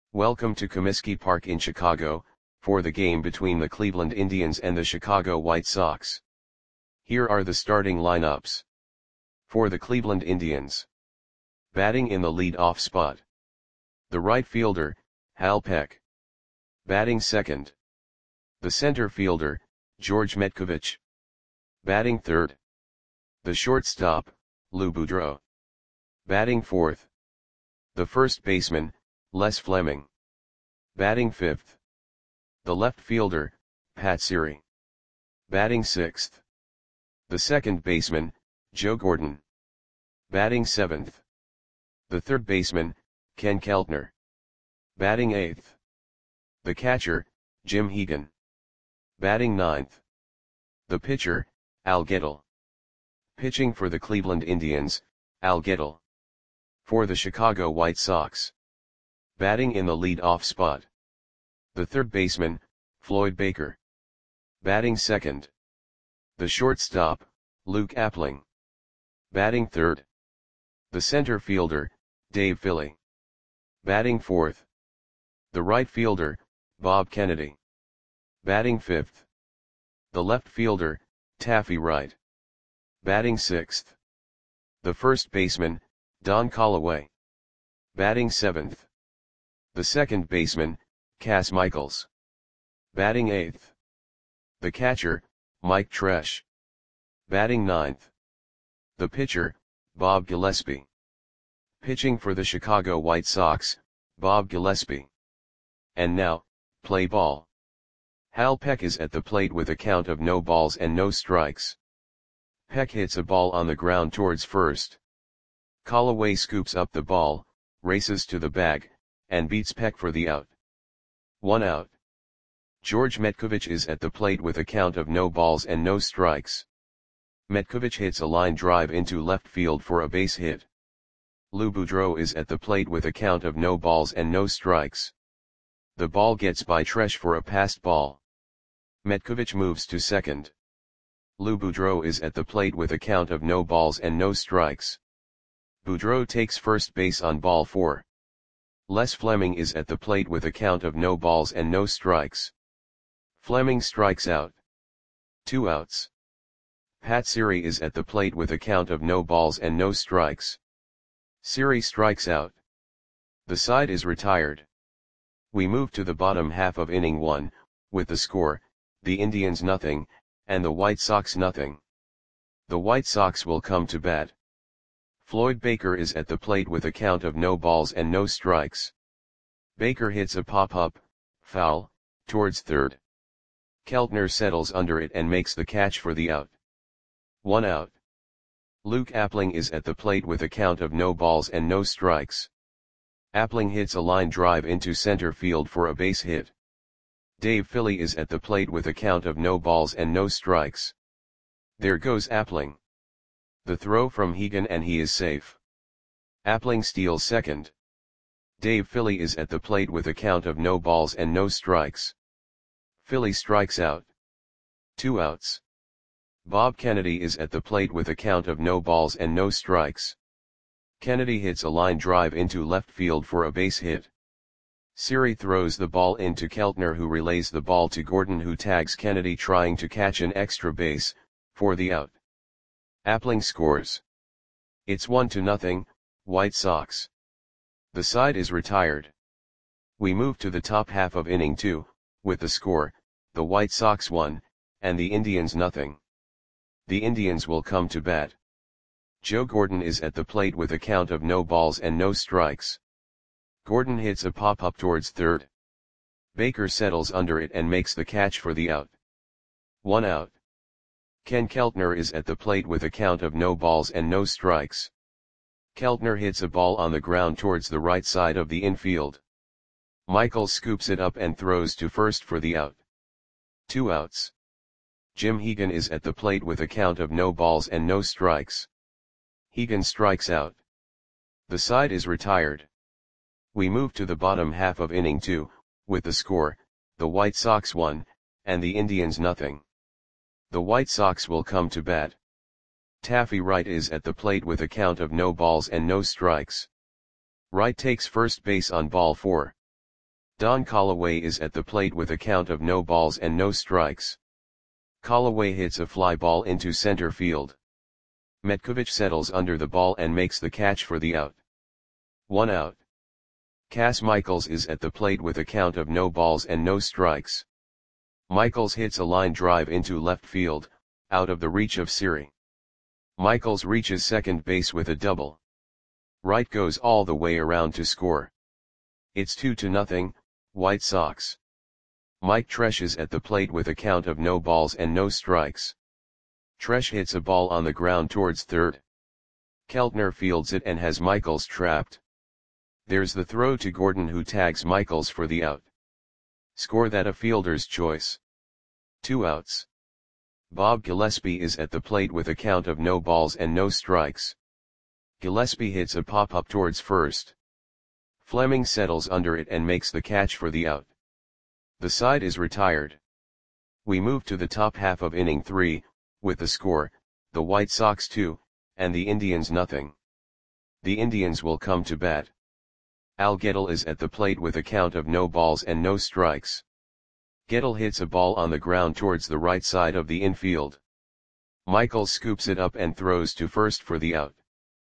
Welcome to Comiskey Park in Chicago, for the game between the Cleveland Indians and the Chicago White Sox. Here are the starting lineups. For the Cleveland Indians. Batting in the lead-off spot. The right fielder, Hal Peck. Batting second. The center fielder, George Metcovich. Batting third. The shortstop, Lou Boudreau. Batting fourth. The first baseman, Les Fleming. Batting fifth. The left fielder, Pat Siri. Batting sixth. The second baseman, Joe Gordon. Batting seventh. The third baseman, Ken Keltner. Batting eighth. The catcher, Jim Hegan. Batting ninth. The pitcher, Al Gettle. Pitching for the Cleveland Indians, Al Gettle. For the Chicago White Sox. Batting in the lead-off spot. The third baseman, Floyd Baker. Batting second. The shortstop, Luke Appling. Batting third. The center fielder, Dave Philly. Batting fourth. The right fielder, Bob Kennedy. Batting fifth. The left fielder, Taffy Wright. Batting sixth. The first baseman, Don Callaway. Batting seventh. The second baseman, Cass Michaels. Batting eighth. The catcher, Mike Tresh. Batting ninth. The pitcher, Bob Gillespie. Pitching for the Chicago White Sox, Bob Gillespie. And now, play ball. Hal Peck is at the plate with a count of no balls and no strikes. Peck hits a ball on the ground towards first. Callaway scoops up the ball, races to the bag, and beats Peck for the out. 1 out. George Metcovich is at the plate with a count of no balls and no strikes. Metcovich hits a line drive into left field for a base hit. Lou Boudreau is at the plate with a count of no balls and no strikes. The ball gets by Tresh for a passed ball. Metcovich moves to second. Lou Boudreau is at the plate with a count of no balls and no strikes. Boudreau takes first base on ball 4. Les Fleming is at the plate with a count of no balls and no strikes. Fleming strikes out. 2 outs. Pat Siri is at the plate with a count of no balls and no strikes. Siri strikes out. The side is retired. We move to the bottom half of inning 1, with the score, the Indians nothing, and the White Sox nothing. The White Sox will come to bat. Floyd Baker is at the plate with a count of no balls and no strikes. Baker hits a pop-up, foul, towards third. Keltner settles under it and makes the catch for the out. 1 out. Luke Appling is at the plate with a count of no balls and no strikes. Appling hits a line drive into center field for a base hit. Dave Philly is at the plate with a count of no balls and no strikes. There goes Appling. The throw from Hegan and he is safe. Appling steals second. Dave Philly is at the plate with a count of no balls and no strikes. Philly strikes out. 2 outs. Bob Kennedy is at the plate with a count of no balls and no strikes. Kennedy hits a line drive into left field for a base hit. Siri throws the ball into Keltner, who relays the ball to Gordon, who tags Kennedy trying to catch an extra base, for the out. Appling scores. It's 1-0, White Sox. The side is retired. We move to the top half of inning 2, with the score, the White Sox 1, and the Indians nothing. The Indians will come to bat. Joe Gordon is at the plate with a count of no balls and no strikes. Gordon hits a pop-up towards third. Baker settles under it and makes the catch for the out. 1 out. Ken Keltner is at the plate with a count of no balls and no strikes. Keltner hits a ball on the ground towards the right side of the infield. Michaels scoops it up and throws to first for the out. 2 outs. Jim Hegan is at the plate with a count of no balls and no strikes. Hegan strikes out. The side is retired. We move to the bottom half of inning 2, with the score, the White Sox 1, and the Indians nothing. The White Sox will come to bat. Taffy Wright is at the plate with a count of no balls and no strikes. Wright takes first base on ball 4. Don Callaway is at the plate with a count of no balls and no strikes. Callaway hits a fly ball into center field. Metkovic settles under the ball and makes the catch for the out. 1 out. Cass Michaels is at the plate with a count of no balls and no strikes. Michaels hits a line drive into left field, out of the reach of Siri. Michaels reaches second base with a double. Wright goes all the way around to score. It's 2-0, White Sox. Mike Tresh is at the plate with a count of no balls and no strikes. Tresh hits a ball on the ground towards third. Keltner fields it and has Michaels trapped. There's the throw to Gordon, who tags Michaels for the out. Score that a fielder's choice. 2 outs. Bob Gillespie is at the plate with a count of no balls and no strikes. Gillespie hits a pop-up towards first. Fleming settles under it and makes the catch for the out. The side is retired. We move to the top half of inning 3, with the score, the White Sox 2, and the Indians nothing. The Indians will come to bat. Al Gettle is at the plate with a count of no balls and no strikes. Gettle hits a ball on the ground towards the right side of the infield. Michaels scoops it up and throws to first for the out.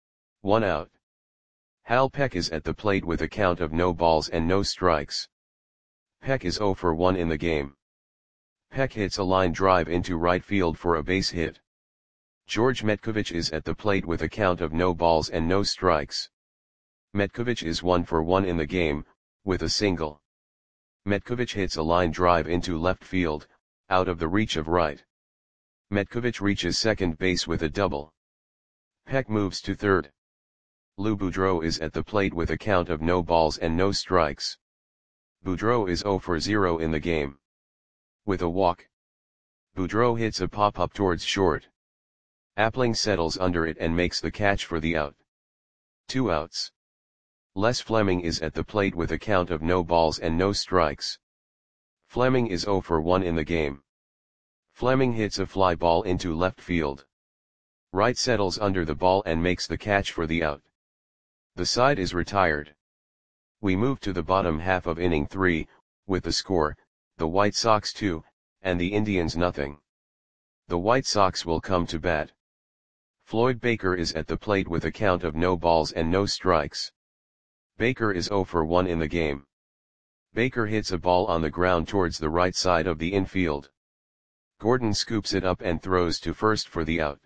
1 out. Hal Peck is at the plate with a count of no balls and no strikes. Peck is 0 for 1 in the game. Peck hits a line drive into right field for a base hit. George Metkovic is at the plate with a count of no balls and no strikes. Metkovic is 1 for 1 in the game, with a single. Metkovic hits a line drive into left field, out of the reach of Wright. Metkovic reaches second base with a double. Peck moves to third. Lou Boudreau is at the plate with a count of no balls and no strikes. Boudreau is 0 for 0 in the game. With a walk. Boudreau hits a pop-up towards short. Appling settles under it and makes the catch for the out. 2 outs. Les Fleming is at the plate with a count of no balls and no strikes. Fleming is 0 for 1 in the game. Fleming hits a fly ball into left field. Wright settles under the ball and makes the catch for the out. The side is retired. We move to the bottom half of inning 3, with the score, the White Sox 2, and the Indians nothing. The White Sox will come to bat. Floyd Baker is at the plate with a count of no balls and no strikes. Baker is 0 for 1 in the game. Baker hits a ball on the ground towards the right side of the infield. Gordon scoops it up and throws to first for the out.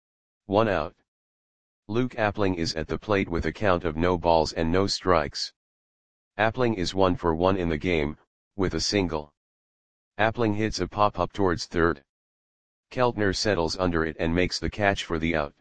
1 out. Luke Appling is at the plate with a count of no balls and no strikes. Appling is 1 for 1 in the game, with a single. Appling hits a pop-up towards third. Keltner settles under it and makes the catch for the out.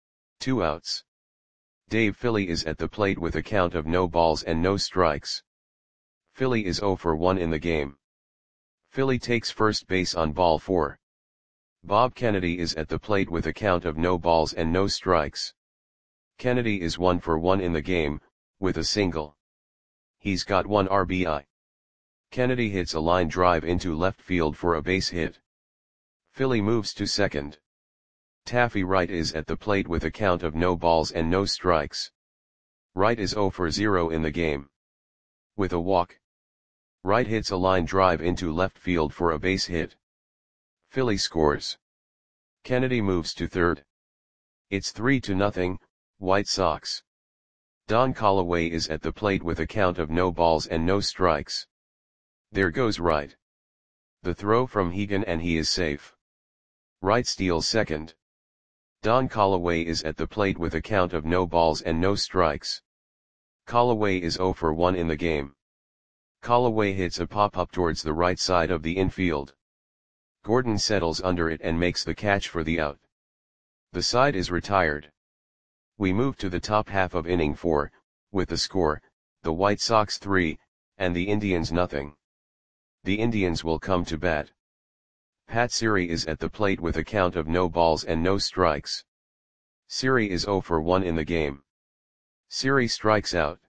2 outs. Dave Philly is at the plate with a count of no balls and no strikes. Philly is 0 for 1 in the game. Philly takes first base on ball 4. Bob Kennedy is at the plate with a count of no balls and no strikes. Kennedy is 1 for 1 in the game, with a single. He's got 1 RBI. Kennedy hits a line drive into left field for a base hit. Philly moves to second. Taffy Wright is at the plate with a count of no balls and no strikes. Wright is 0 for 0 in the game. With a walk. Wright hits a line drive into left field for a base hit. Philly scores. Kennedy moves to third. It's 3-0, White Sox. Don Callaway is at the plate with a count of no balls and no strikes. There goes Wright. The throw from Hegan and he is safe. Wright steals second. Don Callaway is at the plate with a count of no balls and no strikes. Callaway is 0 for 1 in the game. Callaway hits a pop-up towards the right side of the infield. Gordon settles under it and makes the catch for the out. The side is retired. We move to the top half of inning 4, with the score, the White Sox 3, and the Indians nothing. The Indians will come to bat. Pat Siri is at the plate with a count of no balls and no strikes. Siri is 0 for 1 in the game. Siri strikes out.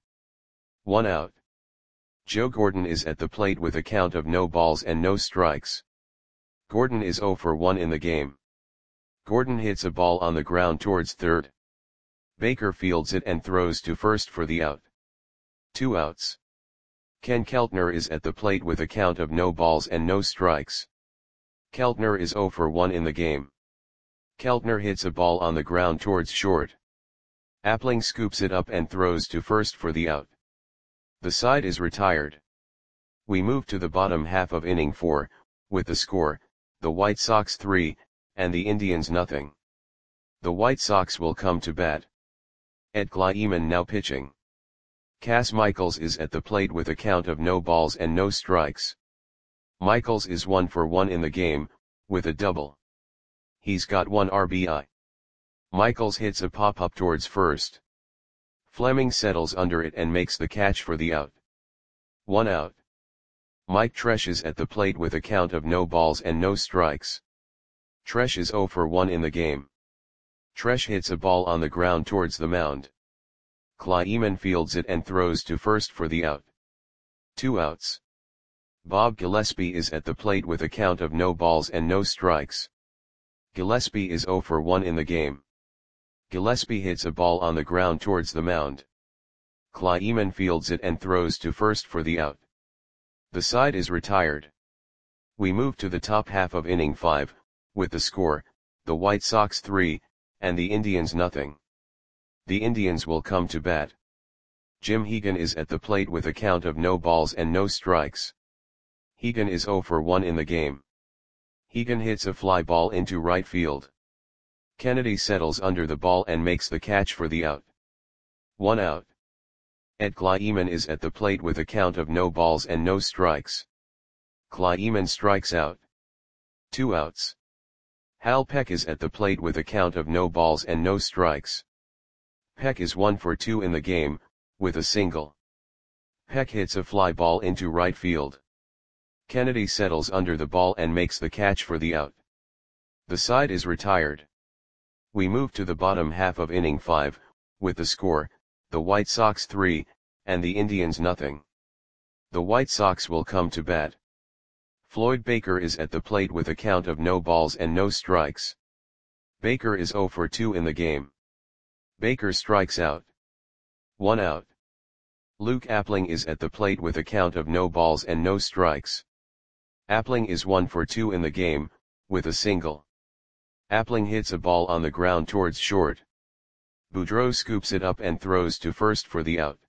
1 out. Joe Gordon is at the plate with a count of no balls and no strikes. Gordon is 0 for 1 in the game. Gordon hits a ball on the ground towards third. Baker fields it and throws to first for the out. 2 outs. Ken Keltner is at the plate with a count of no balls and no strikes. Keltner is 0 for 1 in the game. Keltner hits a ball on the ground towards short. Appling scoops it up and throws to first for the out. The side is retired. We move to the bottom half of inning 4, with the score, the White Sox 3, and the Indians nothing. The White Sox will come to bat. Ed Kleiman now pitching. Cas Michaels is at the plate with a count of no balls and no strikes. Michaels is 1 for 1 in the game, with a double. He's got 1 RBI. Michaels hits a pop-up towards first. Fleming settles under it and makes the catch for the out. 1 out. Mike Tresh is at the plate with a count of no balls and no strikes. Tresh is 0 for 1 in the game. Tresh hits a ball on the ground towards the mound. Kleiman fields it and throws to first for the out. 2 outs. Bob Gillespie is at the plate with a count of no balls and no strikes. Gillespie is 0 for 1 in the game. Gillespie hits a ball on the ground towards the mound. Kleiman fields it and throws to first for the out. The side is retired. We move to the top half of inning 5, with the score, the White Sox 3, and the Indians nothing. The Indians will come to bat. Jim Hegan is at the plate with a count of no balls and no strikes. Hegan is 0 for 1 in the game. Hegan hits a fly ball into right field. Kennedy settles under the ball and makes the catch for the out. 1 out. Ed Kleiman is at the plate with a count of no balls and no strikes. Kleiman strikes out. 2 outs. Hal Peck is at the plate with a count of no balls and no strikes. Peck is 1 for 2 in the game, with a single. Peck hits a fly ball into right field. Kennedy settles under the ball and makes the catch for the out. The side is retired. We move to the bottom half of inning 5, with the score, the White Sox 3, and the Indians nothing. The White Sox will come to bat. Floyd Baker is at the plate with a count of no balls and no strikes. Baker is 0 for 2 in the game. Baker strikes out. 1 out. Luke Appling is at the plate with a count of no balls and no strikes. Appling is 1 for 2 in the game, with a single. Appling hits a ball on the ground towards short. Boudreau scoops it up and throws to first for the out.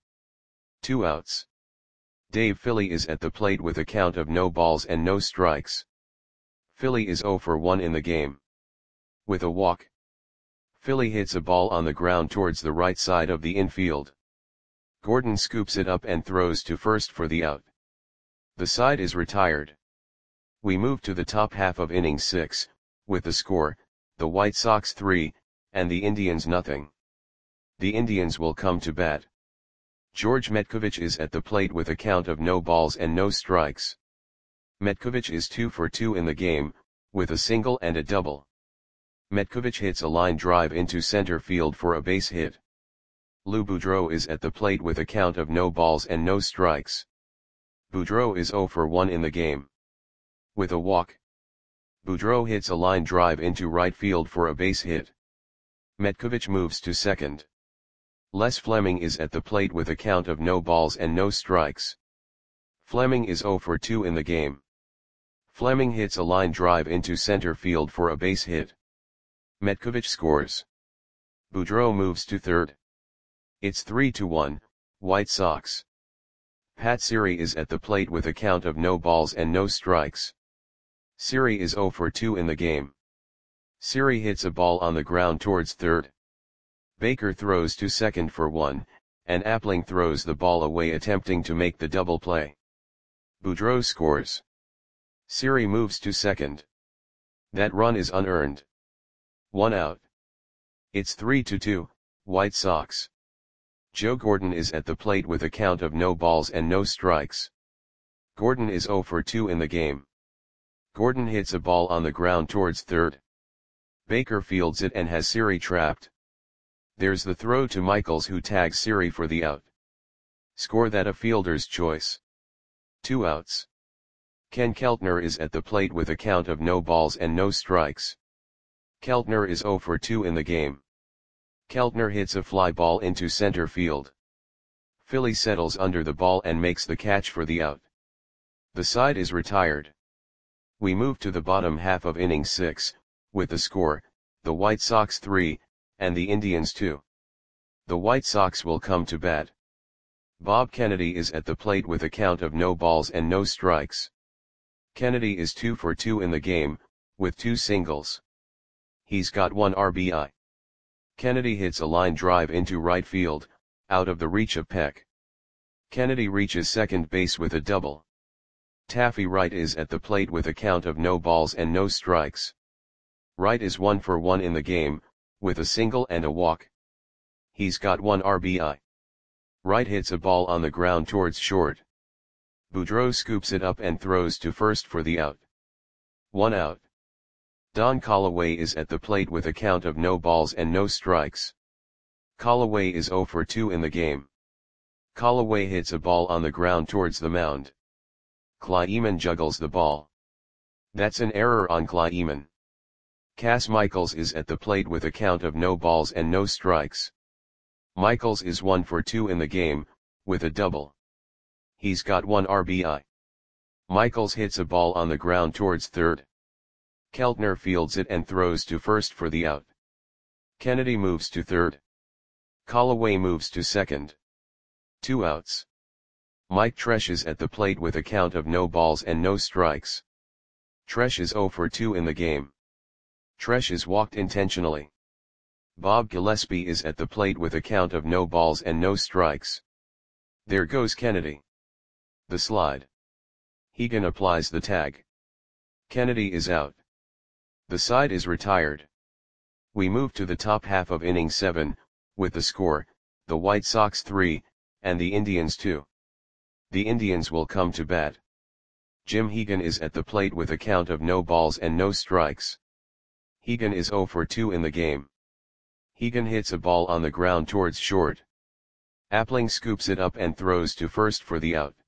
2 outs. Dave Philly is at the plate with a count of no balls and no strikes. Philly is 0 for 1 in the game. With a walk. Philly hits a ball on the ground towards the right side of the infield. Gordon scoops it up and throws to first for the out. The side is retired. We move to the top half of inning 6, with the score, the White Sox 3, and the Indians nothing. The Indians will come to bat. George Metkovich is at the plate with a count of no balls and no strikes. Metkovich is 2 for 2 in the game, with a single and a double. Metkovich hits a line drive into center field for a base hit. Lou Boudreau is at the plate with a count of no balls and no strikes. Boudreau is 0 for 1 in the game. With a walk. Boudreau hits a line drive into right field for a base hit. Metkovich moves to second. Les Fleming is at the plate with a count of no balls and no strikes. Fleming is 0 for 2 in the game. Fleming hits a line drive into center field for a base hit. Metkovich scores. Boudreau moves to third. It's 3-1, White Sox. Pat Siri is at the plate with a count of no balls and no strikes. Siri is 0 for 2 in the game. Siri hits a ball on the ground towards third. Baker throws to second for 1, and Appling throws the ball away attempting to make the double play. Boudreau scores. Siri moves to second. That run is unearned. 1 out. It's 3-2, White Sox. Joe Gordon is at the plate with a count of no balls and no strikes. Gordon is 0 for 2 in the game. Gordon hits a ball on the ground towards third. Baker fields it and has Siri trapped. There's the throw to Michaels who tags Siri for the out. Score that a fielder's choice. 2 outs. Ken Keltner is at the plate with a count of no balls and no strikes. Keltner is 0 for 2 in the game. Keltner hits a fly ball into center field. Philly settles under the ball and makes the catch for the out. The side is retired. We move to the bottom half of inning 6, with the score, the White Sox 3, and the Indians 2. The White Sox will come to bat. Bob Kennedy is at the plate with a count of no balls and no strikes. Kennedy is 2 for 2 in the game, with 2 singles. He's got 1 RBI. Kennedy hits a line drive into right field, out of the reach of Peck. Kennedy reaches second base with a double. Taffy Wright is at the plate with a count of no balls and no strikes. Wright is 1 for 1 in the game, with a single and a walk. He's got 1 RBI. Wright hits a ball on the ground towards short. Boudreau scoops it up and throws to first for the out. 1 out. Don Callaway is at the plate with a count of no balls and no strikes. Callaway is 0 for 2 in the game. Callaway hits a ball on the ground towards the mound. Kleiman juggles the ball. That's an error on Kleiman. Cass Michaels is at the plate with a count of no balls and no strikes. Michaels is 1 for 2 in the game, with a double. He's got 1 RBI. Michaels hits a ball on the ground towards third. Keltner fields it and throws to first for the out. Kennedy moves to third. Callaway moves to second. 2 outs. Mike Tresh is at the plate with a count of no balls and no strikes. Tresh is 0 for 2 in the game. Tresh is walked intentionally. Bob Gillespie is at the plate with a count of no balls and no strikes. There goes Kennedy. The slide. Hegan applies the tag. Kennedy is out. The side is retired. We move to the top half of inning 7, with the score, the White Sox 3, and the Indians 2. The Indians will come to bat. Jim Hegan is at the plate with a count of no balls and no strikes. Hegan is 0 for 2 in the game. Hegan hits a ball on the ground towards short. Appling scoops it up and throws to first for the out.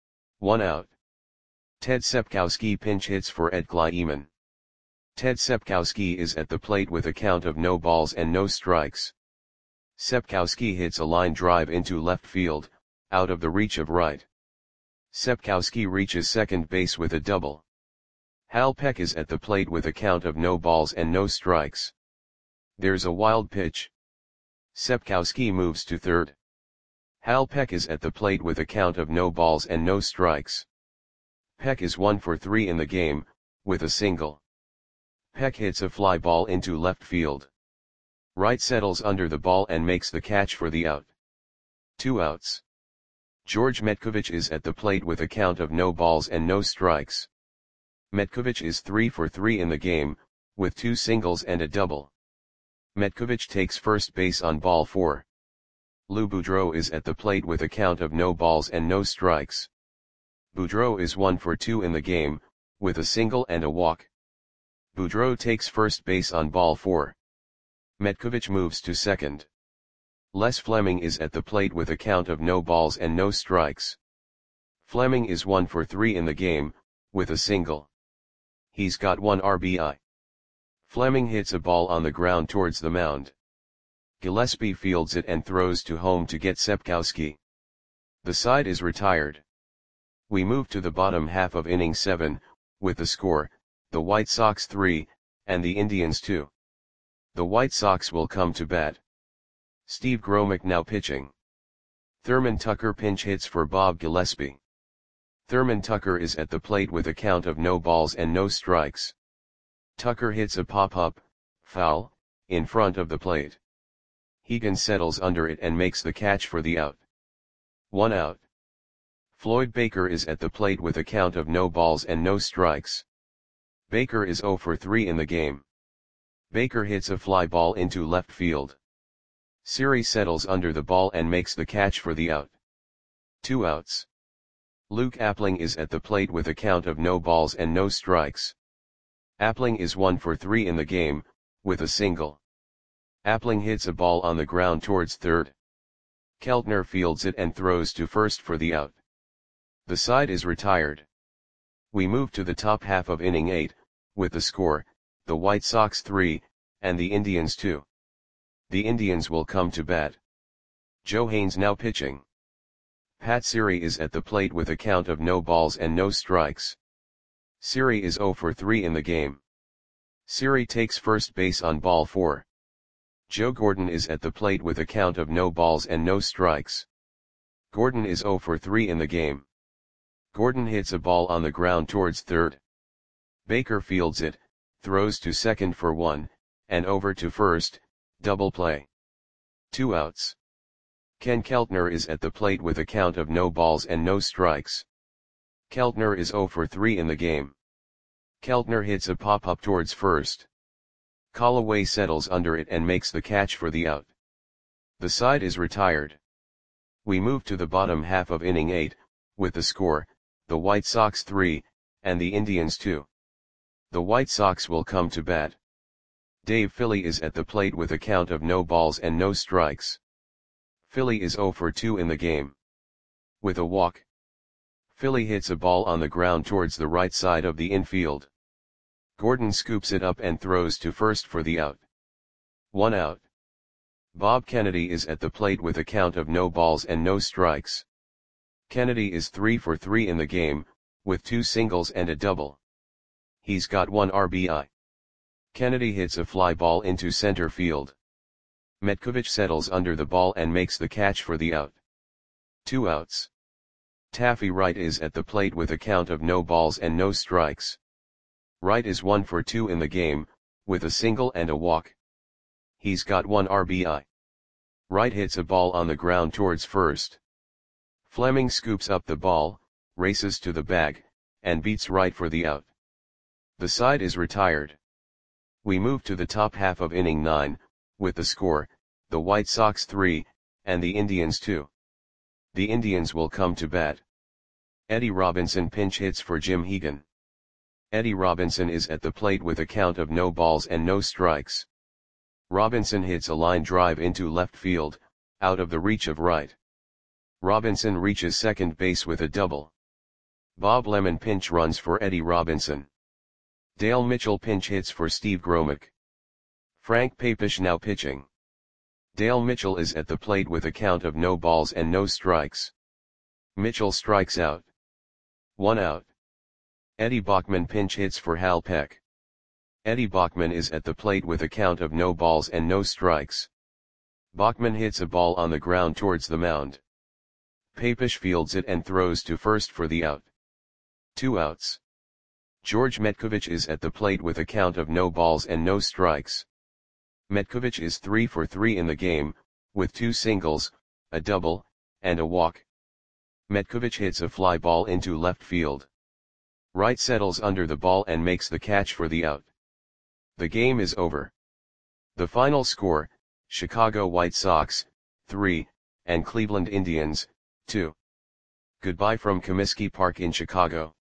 1 out. Ted Sepkowski pinch hits for Ed Kleiman. Ted Sepkowski is at the plate with a count of no balls and no strikes. Sepkowski hits a line drive into left field, out of the reach of Wright. Sepkowski reaches second base with a double. Hal Peck is at the plate with a count of no balls and no strikes. There's a wild pitch. Sepkowski moves to third. Hal Peck is at the plate with a count of no balls and no strikes. Peck is 1 for 3 in the game, with a single. Peck hits a fly ball into left field. Wright settles under the ball and makes the catch for the out. 2 outs. George Metkovich is at the plate with a count of no balls and no strikes. Metkovich is 3 for 3 in the game, with 2 singles and a double. Metkovich takes first base on ball 4. Lou Boudreau is at the plate with a count of no balls and no strikes. Boudreau is 1 for 2 in the game, with a single and a walk. Boudreau takes first base on ball 4. Metkovich moves to second. Les Fleming is at the plate with a count of no balls and no strikes. Fleming is 1 for 3 in the game, with a single. He's got 1 RBI. Fleming hits a ball on the ground towards the mound. Gillespie fields it and throws to home to get Sepkowski. The side is retired. We move to the bottom half of inning 7, with the score, the White Sox 3, and the Indians 2. The White Sox will come to bat. Steve Gromick now pitching. Thurman Tucker pinch hits for Bob Gillespie. Thurman Tucker is at the plate with a count of no balls and no strikes. Tucker hits a pop-up, foul, in front of the plate. Hegan settles under it and makes the catch for the out. 1 out. Floyd Baker is at the plate with a count of no balls and no strikes. Baker is 0 for 3 in the game. Baker hits a fly ball into left field. Siri settles under the ball and makes the catch for the out. 2 outs. Luke Appling is at the plate with a count of no balls and no strikes. Appling is 1 for 3 in the game, with a single. Appling hits a ball on the ground towards third. Keltner fields it and throws to first for the out. The side is retired. We move to the top half of inning 8, with the score, the White Sox 3, and the Indians 2. The Indians will come to bat. Joe Haynes now pitching. Pat Siri is at the plate with a count of no balls and no strikes. Siri is 0 for 3 in the game. Siri takes first base on ball 4. Joe Gordon is at the plate with a count of no balls and no strikes. Gordon is 0 for 3 in the game. Gordon hits a ball on the ground towards third. Baker fields it, throws to second for 1, and over to first, double play. 2 outs. Ken Keltner is at the plate with a count of no balls and no strikes. Keltner is 0 for 3 in the game. Keltner hits a pop-up towards first. Callaway settles under it and makes the catch for the out. The side is retired. We move to the bottom half of inning 8, with the score, the White Sox 3, and the Indians 2. The White Sox will come to bat. Dave Philly is at the plate with a count of no balls and no strikes. Philly is 0 for 2 in the game. With a walk, Philly hits a ball on the ground towards the right side of the infield. Gordon scoops it up and throws to first for the out. 1 out. Bob Kennedy is at the plate with a count of no balls and no strikes. Kennedy is 3 for 3 in the game, with 2 singles and a double. He's got 1 RBI. Kennedy hits a fly ball into center field. Metcovich settles under the ball and makes the catch for the out. 2 outs. Taffy Wright is at the plate with a count of no balls and no strikes. Wright is 1 for 2 in the game, with a single and a walk. He's got 1 RBI. Wright hits a ball on the ground towards first. Fleming scoops up the ball, races to the bag, and beats Wright for the out. The side is retired. We move to the top half of inning 9, with the score, the White Sox 3, and the Indians 2. The Indians will come to bat. Eddie Robinson pinch hits for Jim Hegan. Eddie Robinson is at the plate with a count of no balls and no strikes. Robinson hits a line drive into left field, out of the reach of Wright. Robinson reaches second base with a double. Bob Lemon pinch runs for Eddie Robinson. Dale Mitchell pinch hits for Steve Gromick. Frank Papish now pitching. Dale Mitchell is at the plate with a count of no balls and no strikes. Mitchell strikes out. 1 out. Eddie Bachman pinch hits for Hal Peck. Eddie Bachman is at the plate with a count of no balls and no strikes. Bachman hits a ball on the ground towards the mound. Papish fields it and throws to first for the out. 2 outs. George Metcovich is at the plate with a count of no balls and no strikes. Metcovich is 3 for 3 in the game, with 2 singles, a double, and a walk. Metcovich hits a fly ball into left field. Wright settles under the ball and makes the catch for the out. The game is over. The final score, Chicago White Sox, 3, and Cleveland Indians, 2. Goodbye from Comiskey Park in Chicago.